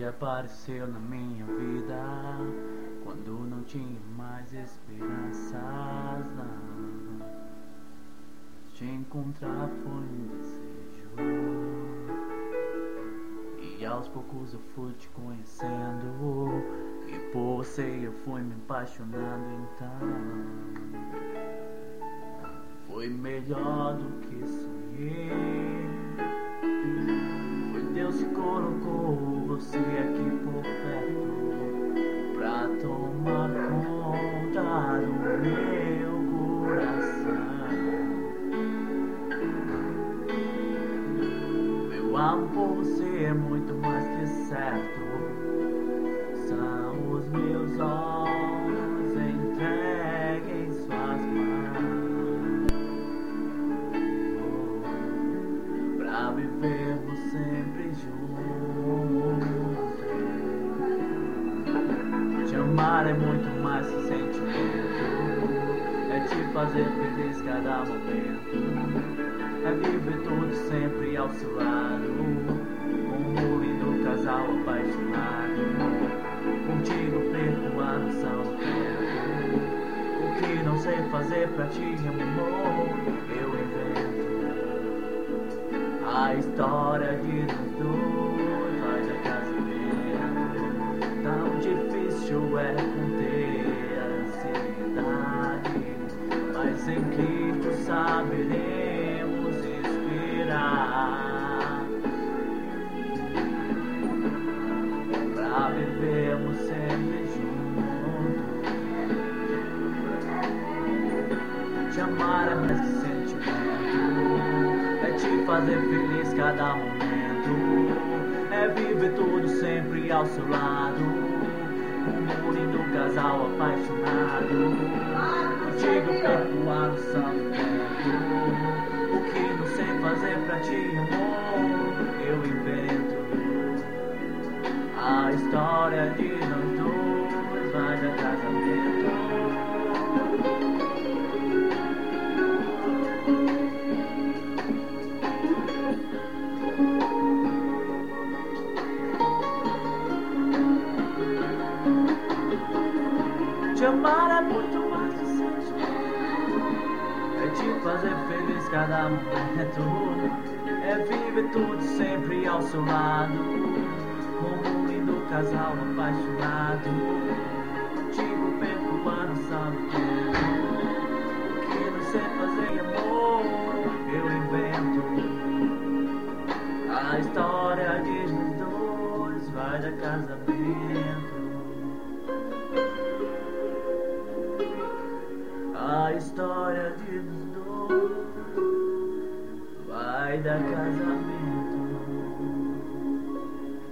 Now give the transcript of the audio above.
apareceu na minha vida quando não tinha mais esperanças. Não. Te encontrar foi um desejo, e aos poucos eu fui te conhecendo, e por você eu fui me apaixonando. Então foi melhor do que sonhei. Foi Deus que colocou você aqui por perto pra tomar conta do meu coração. Meu amor por você é muito mais que certo. São os meus olhos entregues em suas mãos, pra vivermos sempre juntos. Te amar é muito mais que sentimento, é te fazer feliz cada momento, é viver tudo sempre ao seu lado, como um lindo casal apaixonado. Contigo perco a noção do tempo, o que não sei fazer pra ti, amor, eu invento. A história de nós dois vai dar casamento. Tão difícil é conter a ansiedade, mas em Cristo saberemos esperar, pra vivermos sempre juntos. Te amar é mais que sentimento, é te fazer feliz cada momento, é viver tudo sempre ao seu lado, um lindo casal apaixonado. Contigo perco a noção do tempo, o que não sei fazer pra ti, amor, eu invento. A história de nós dois vai dar casamento. Te amar é muito mais que sentimento, é te fazer feliz cada momento, é viver tudo sempre ao seu lado, como um lindo casal apaixonado. Contigo perco a noção do tempo, o que não sei fazer, amor, eu invento. A história de nós dois vai dar casamento. A história de nós dois vai dar casamento.